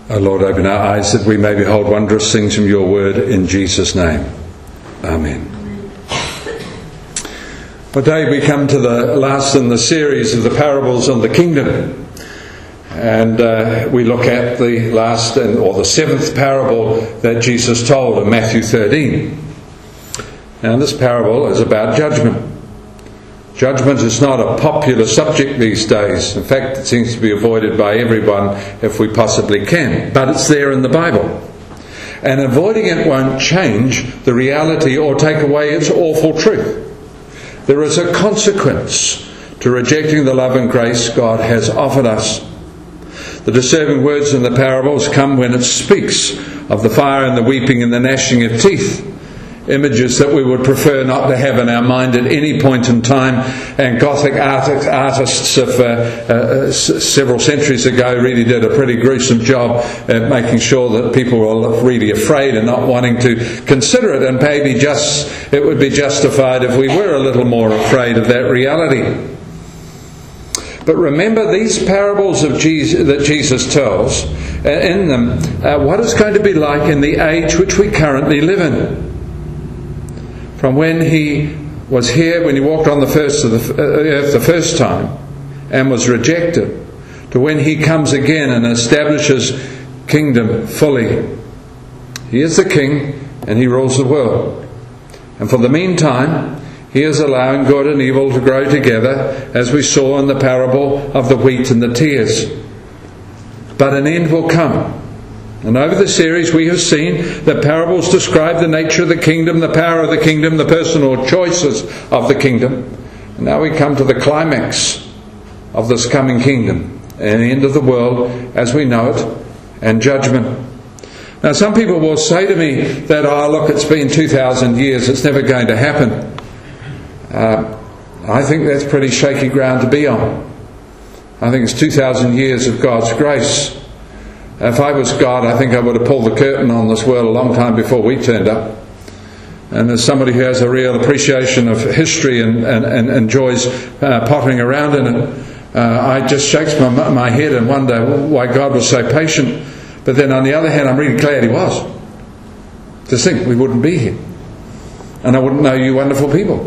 O Lord, open our eyes that we may behold wondrous things from your word, in Jesus' name. Amen. Today we come to the last in the series of the parables on the kingdom. And we look at the last, or the seventh parable that Jesus told in Matthew 13. Now this parable is about judgment. Judgment is not a popular subject these days. In fact, it seems to be avoided by everyone if we possibly can. But it's there in the Bible. And avoiding it won't change the reality or take away its awful truth. There is a consequence to rejecting the love and grace God has offered us. The disturbing words in the parables come when it speaks of the fire and the weeping and the gnashing of teeth. Images that we would prefer not to have in our mind at any point in time. And Gothic artists of several centuries ago really did a pretty gruesome job at making sure that people were really afraid and not wanting to consider it. And maybe it would be justified if we were a little more afraid of that reality. But remember these parables of Jesus that Jesus tells, in them, what it's going to be like in the age which we currently live in. From when he was here, when he walked on the face of the earth the first time and was rejected, to when he comes again and establishes kingdom fully. He is the king and he rules the world. And for the meantime, he is allowing good and evil to grow together, as we saw in the parable of the wheat and the tares. But an end will come. And over the series we have seen that parables describe the nature of the kingdom, the power of the kingdom, the personal choices of the kingdom. And now we come to the climax of this coming kingdom, and the end of the world as we know it, and judgment. Now some people will say to me that, look, it's been 2,000 years, it's never going to happen. I think that's pretty shaky ground to be on. I think it's 2,000 years of God's grace. If I was God, I think I would have pulled the curtain on this world a long time before we turned up. And as somebody who has a real appreciation of history and enjoys pottering around in it, I just shakes my head and wonder why God was so patient. But then on the other hand, I'm really glad he was. To think we wouldn't be here. And I wouldn't know you wonderful people.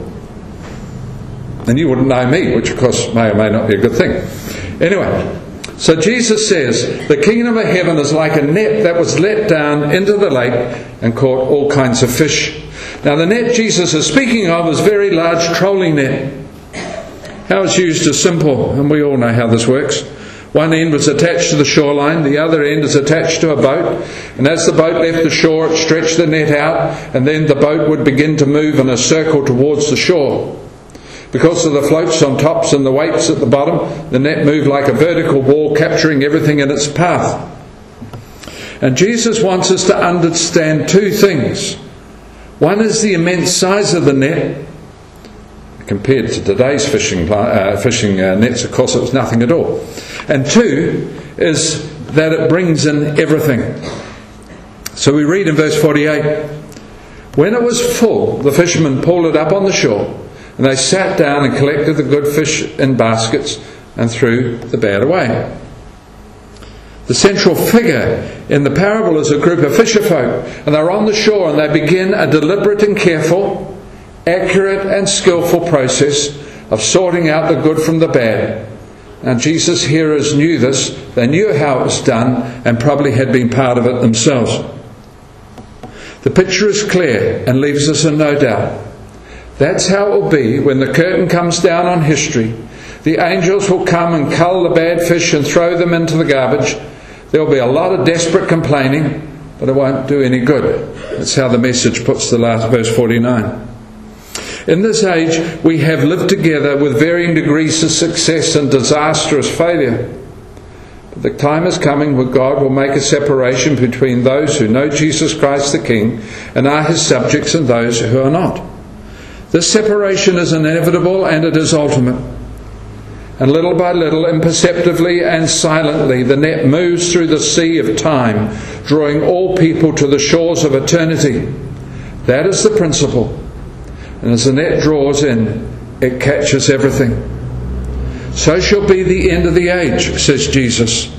And you wouldn't know me, which of course may or may not be a good thing. Anyway, so Jesus says, the kingdom of heaven is like a net that was let down into the lake and caught all kinds of fish. Now the net Jesus is speaking of is a very large trolling net. How it's used is simple, and we all know how this works. One end was attached to the shoreline, the other end is attached to a boat, and as the boat left the shore it stretched the net out, and then the boat would begin to move in a circle towards the shore. Because of the floats on tops and the weights at the bottom, the net moved like a vertical wall, capturing everything in its path. And Jesus wants us to understand two things. One is the immense size of the net. Compared to today's fishing nets, of course, it was nothing at all. And two is that it brings in everything. So we read in verse 48, when it was full, the fishermen pulled it up on the shore, and they sat down and collected the good fish in baskets and threw the bad away. The central figure in the parable is a group of fisherfolk, and they're on the shore and they begin a deliberate and careful, accurate and skillful process of sorting out the good from the bad. Now Jesus' hearers knew this, they knew how it was done, and probably had been part of it themselves. The picture is clear and leaves us in no doubt. That's how it will be when the curtain comes down on history. The angels will come and cull the bad fish and throw them into the garbage. There will be a lot of desperate complaining, but it won't do any good. That's how the Message puts the last verse 49. In this age, we have lived together with varying degrees of success and disastrous failure. But the time is coming when God will make a separation between those who know Jesus Christ the King and are his subjects and those who are not. This separation is inevitable and it is ultimate. And little by little, imperceptibly and silently, the net moves through the sea of time, drawing all people to the shores of eternity. That is the principle. And as the net draws in, it catches everything. So shall be the end of the age, says Jesus,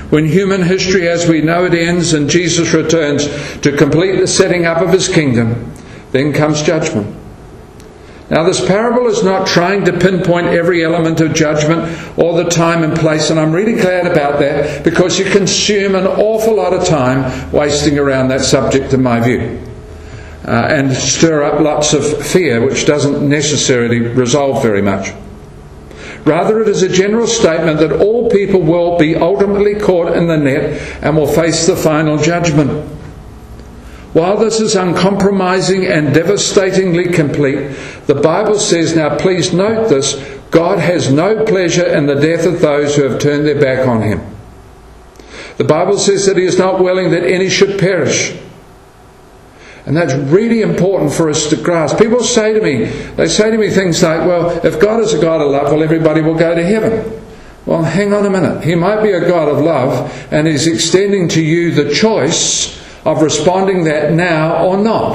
When human history as we know it ends and Jesus returns to complete the setting up of his kingdom, then comes judgment. Now, this parable is not trying to pinpoint every element of judgment or the time and place, and I'm really glad about that, because you consume an awful lot of time wasting around that subject, in my view, and stir up lots of fear, which doesn't necessarily resolve very much. Rather, it is a general statement that all people will be ultimately caught in the net and will face the final judgment. While this is uncompromising and devastatingly complete, the Bible says, now please note this, God has no pleasure in the death of those who have turned their back on him. The Bible says that he is not willing that any should perish. And that's really important for us to grasp. People say to me things like, well, if God is a God of love, well, everybody will go to heaven. Well, hang on a minute. He might be a God of love, and he's extending to you the choice of responding that now or not.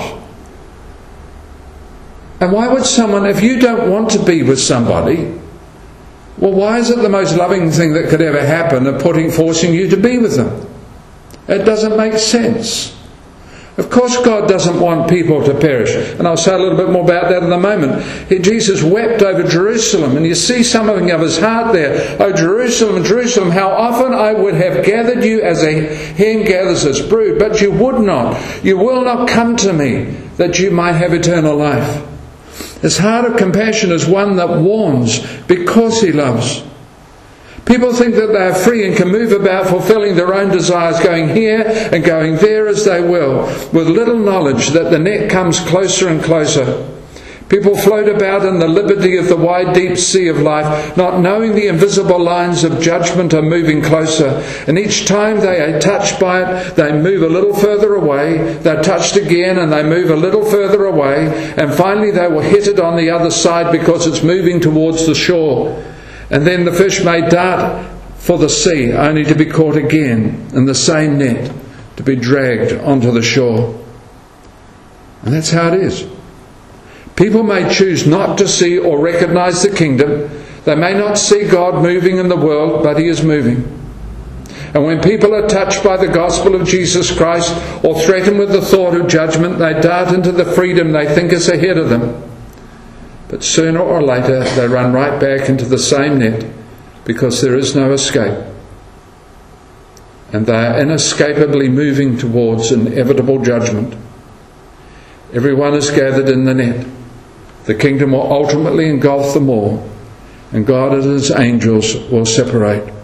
And why would someone, if you don't want to be with somebody, well, why is it the most loving thing that could ever happen of forcing you to be with them? It doesn't make sense. Of course God doesn't want people to perish. And I'll say a little bit more about that in a moment. Jesus wept over Jerusalem, and you see something of his heart there. Oh, Jerusalem, Jerusalem, how often I would have gathered you as a hen gathers its brood, but you would not. You will not come to me, that you might have eternal life. His heart of compassion is one that warns because he loves. People think that they are free and can move about fulfilling their own desires, going here and going there as they will, with little knowledge that the net comes closer and closer. People float about in the liberty of the wide deep sea of life, not knowing the invisible lines of judgment are moving closer. And each time they are touched by it, they move a little further away. They're touched again and they move a little further away. And finally they will hit it on the other side because it's moving towards the shore. And then the fish may dart for the sea, only to be caught again in the same net, to be dragged onto the shore. And that's how it is. People may choose not to see or recognize the kingdom. They may not see God moving in the world, but he is moving. And when people are touched by the gospel of Jesus Christ or threatened with the thought of judgment, they dart into the freedom they think is ahead of them. But sooner or later they run right back into the same net, because there is no escape. And they are inescapably moving towards inevitable judgment. Everyone is gathered in the net. The kingdom will ultimately engulf them all, and God and his angels will separate.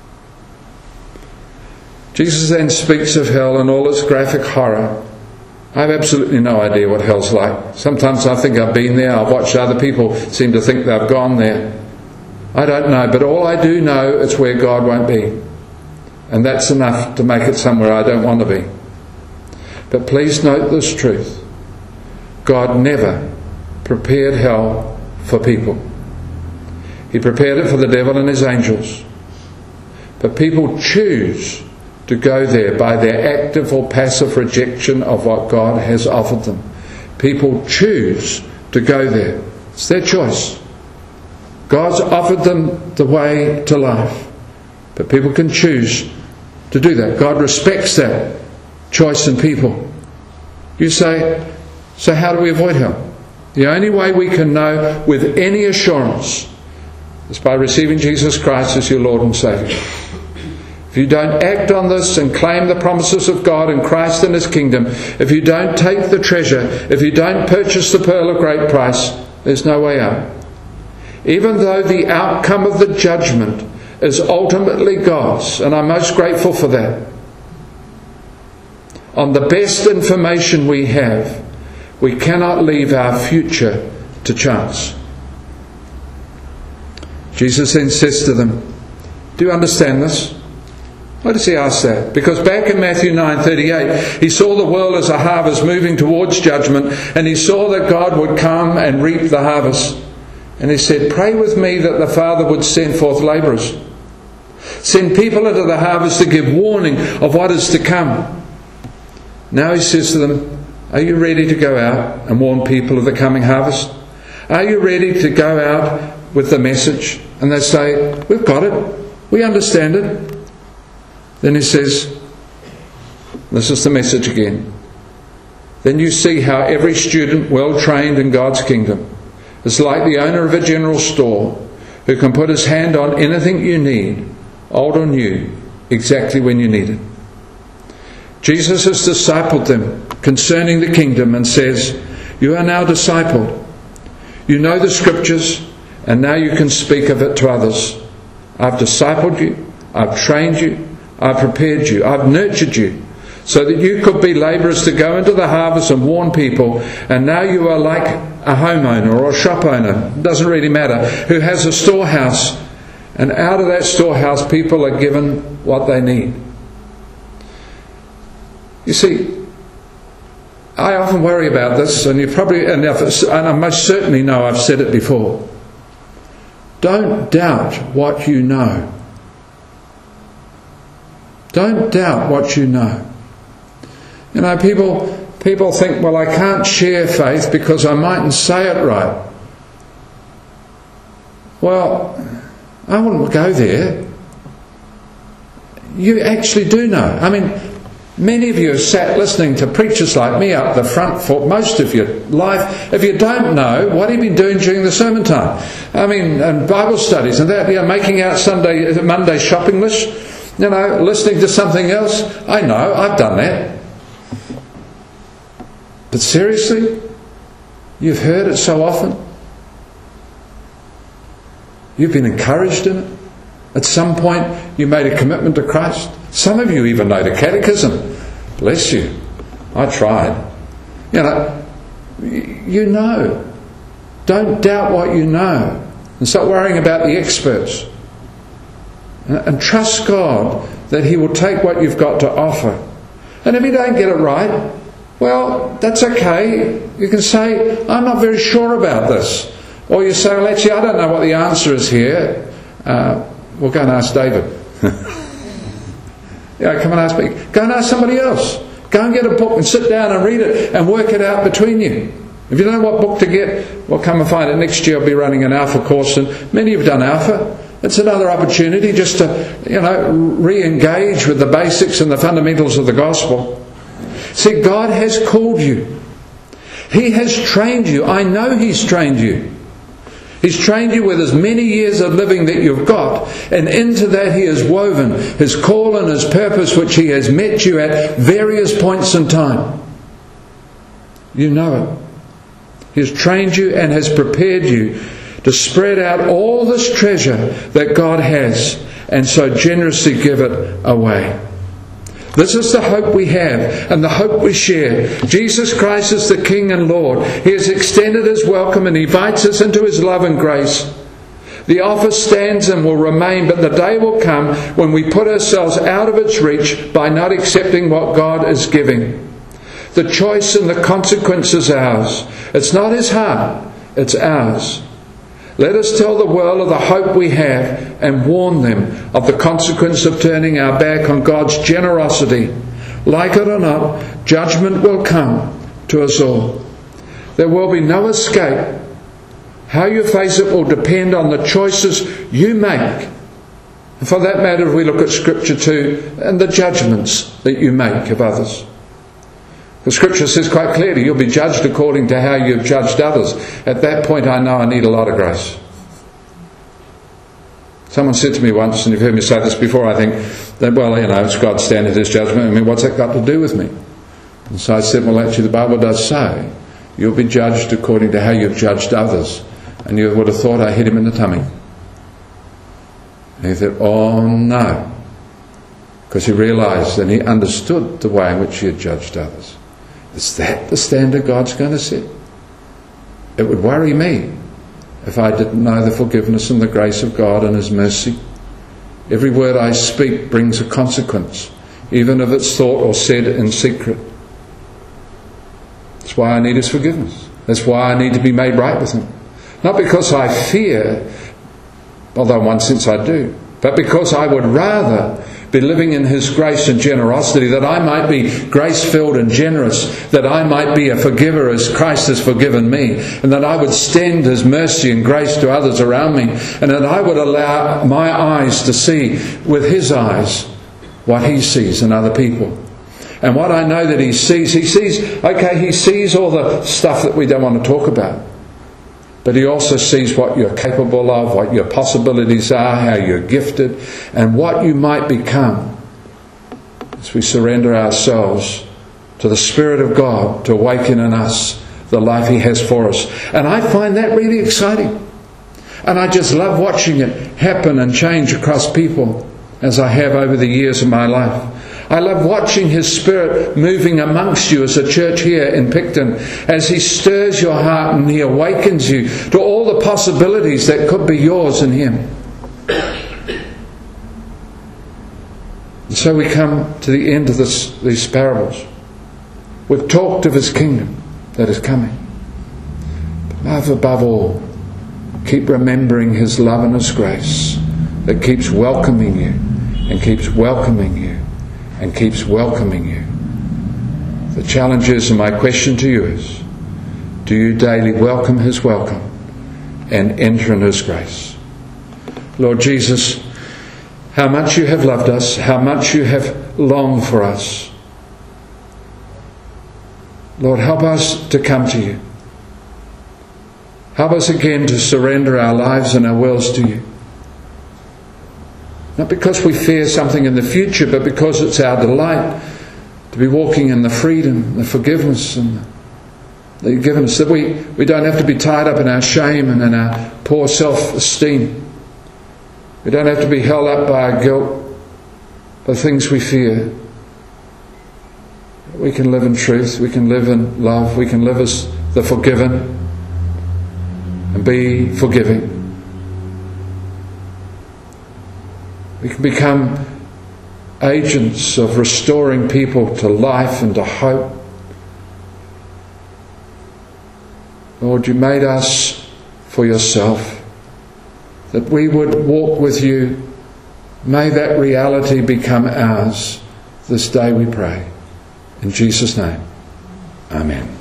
Jesus then speaks of hell and all its graphic horror. I have absolutely no idea what hell's like. Sometimes I think I've been there. I've watched other people seem to think they've gone there. I don't know, but all I do know is where God won't be. And that's enough to make it somewhere I don't want to be. But please note this truth. God never prepared hell for people. He prepared it for the devil and his angels. But people choose to go there by their active or passive rejection of what God has offered them. People choose to go there. It's their choice. God's offered them the way to life, but people can choose to do that. God respects that choice in people. You say, so how do we avoid hell? The only way we can know with any assurance is by receiving Jesus Christ as your Lord and Saviour. If you don't act on this and claim the promises of God and Christ and his kingdom, if you don't take the treasure, if you don't purchase the pearl of great price, there's no way out. Even though the outcome of the judgment is ultimately God's, and I'm most grateful for that, on the best information we have, we cannot leave our future to chance. Jesus then says to them, do you understand this? Why does he ask that? Because back in Matthew 9:38, he saw the world as a harvest moving towards judgment, and he saw that God would come and reap the harvest. And he said, pray with me that the Father would send forth labourers. Send people into the harvest to give warning of what is to come. Now he says to them, are you ready to go out and warn people of the coming harvest? Are you ready to go out with the message? And they say, we've got it. We understand it. Then he says, this is the message again, then you see how every student well trained in God's kingdom is like the owner of a general store who can put his hand on anything you need, old or new, exactly when you need it. Jesus has discipled them concerning the kingdom and says, you are now discipled. You know the scriptures, and now you can speak of it to others. I've discipled you, I've trained you, I've prepared you, I've nurtured you, so that you could be labourers to go into the harvest and warn people, and now you are like a homeowner or a shop owner, it doesn't really matter, who has a storehouse, and out of that storehouse people are given what they need. You see, I often worry about this, and I most certainly know I've said it before. Don't doubt what you know. Don't doubt what you know. You know, people think, well, I can't share faith because I mightn't say it right. Well, I wouldn't go there. You actually do know. I mean, many of you have sat listening to preachers like me up the front for most of your life. If you don't know, what have you been doing during the sermon time? I mean, and Bible studies and that, making out Monday shopping list, listening to something else. I know, I've done that. But seriously, you've heard it so often. You've been encouraged in it. At some point, you made a commitment to Christ. Some of you even know the catechism. Bless you. I tried. You know. Don't doubt what you know. And stop worrying about the experts. And trust God that He will take what you've got to offer. And if you don't get it right, well, that's okay. You can say, I'm not very sure about this. Or you say, well, actually, I don't know what the answer is here. We'll go and ask David. Come and ask me. Go and ask somebody else. Go and get a book and sit down and read it and work it out between you. If you don't know what book to get, well, come and find it. Next year I'll be running an Alpha course, and many have done Alpha. It's another opportunity just to, re-engage with the basics and the fundamentals of the gospel. See, God has called you. He has trained you. I know He's trained you. He's trained you with as many years of living that you've got, and into that He has woven His call and His purpose, which He has met you at various points in time. You know it. He has trained you and has prepared you to spread out all this treasure that God has, and so generously give it away. This is the hope we have and the hope we share. Jesus Christ is the King and Lord. He has extended His welcome and invites us into His love and grace. The offer stands and will remain, but the day will come when we put ourselves out of its reach by not accepting what God is giving. The choice and the consequence is ours. It's not His heart, it's ours. Let us tell the world of the hope we have and warn them of the consequence of turning our back on God's generosity. Like it or not, judgment will come to us all. There will be no escape. How you face it will depend on the choices you make. And for that matter, if we look at Scripture too, and the judgments that you make of others. The Scripture says quite clearly, you'll be judged according to how you've judged others. At that point, I know I need a lot of grace. Someone said to me once, and you've heard me say this before, I think, that, well, it's God's standard, His judgment. I mean, what's that got to do with me? And so I said, well, actually, the Bible does say, you'll be judged according to how you've judged others. And you would have thought I hit him in the tummy. And he said, oh no. Because he realised and he understood the way in which he had judged others. Is that the standard God's going to set? It would worry me if I didn't know the forgiveness and the grace of God and His mercy. Every word I speak brings a consequence, even if it's thought or said in secret. That's why I need His forgiveness. That's why I need to be made right with Him. Not because I fear, although in one sense I do, but because I would rather be living in His grace and generosity, that I might be grace-filled and generous, that I might be a forgiver as Christ has forgiven me, and that I would extend His mercy and grace to others around me, and that I would allow my eyes to see with His eyes what He sees in other people. And what I know that He sees all the stuff that we don't want to talk about. But He also sees what you're capable of, what your possibilities are, how you're gifted, and what you might become as we surrender ourselves to the Spirit of God to awaken in us the life He has for us. And I find that really exciting. And I just love watching it happen and change across people as I have over the years of my life. I love watching His Spirit moving amongst you as a church here in Picton, as He stirs your heart and He awakens you to all the possibilities that could be yours in Him. And so we come to the end of these parables. We've talked of His kingdom that is coming. But above all, keep remembering His love and His grace that keeps welcoming you and keeps welcoming you and keeps welcoming you. The challenge is, and my question to you is, do you daily welcome His welcome and enter in His grace? Lord Jesus, how much You have loved us, how much You have longed for us. Lord, help us to come to You. Help us again to surrender our lives and our wills to You. Not because we fear something in the future, but because it's our delight to be walking in the freedom, the forgiveness that You've given us. That we don't have to be tied up in our shame and in our poor self-esteem. We don't have to be held up by our guilt, by things we fear. We can live in truth, we can live in love, we can live as the forgiven and be forgiving. We can become agents of restoring people to life and to hope. Lord, You made us for Yourself, that we would walk with You. May that reality become ours this day, we pray. In Jesus' name, Amen.